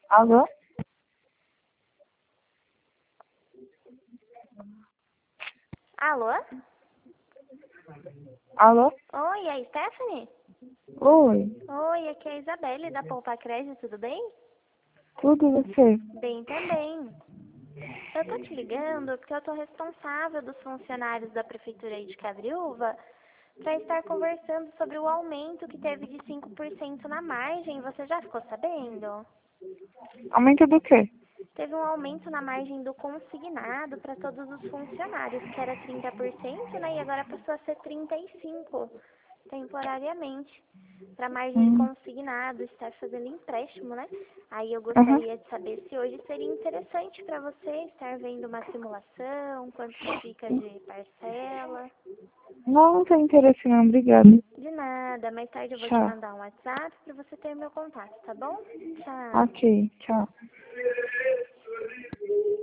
Alô? Alô? Alô? Oi, é a Stephanie? Oi, Oi, aqui é a Isabelle da Poupa Crédito, tudo bem? tudo e você? Bem também. Eu tô te ligando porque eu tô responsável dos funcionários da Prefeitura de Cabreúva para estar conversando sobre o aumento que teve de 5% na margem. Você já ficou sabendo? Aumento do quê? Teve um aumento na margem do consignado para todos os funcionários, que era 30%, né? E agora passou a ser 35%, temporariamente, para a margem de Hum, consignado, estar fazendo empréstimo, né? Aí eu aham. gostaria de saber se hoje seria interessante para você estar vendo uma simulação, quanto que fica de parcela. Não tem interesse não, obrigada. De nada, mais tarde eu vou te Tchau. mandar um WhatsApp para você ter meu contato, tá bom? Tchau. Ok, tchau.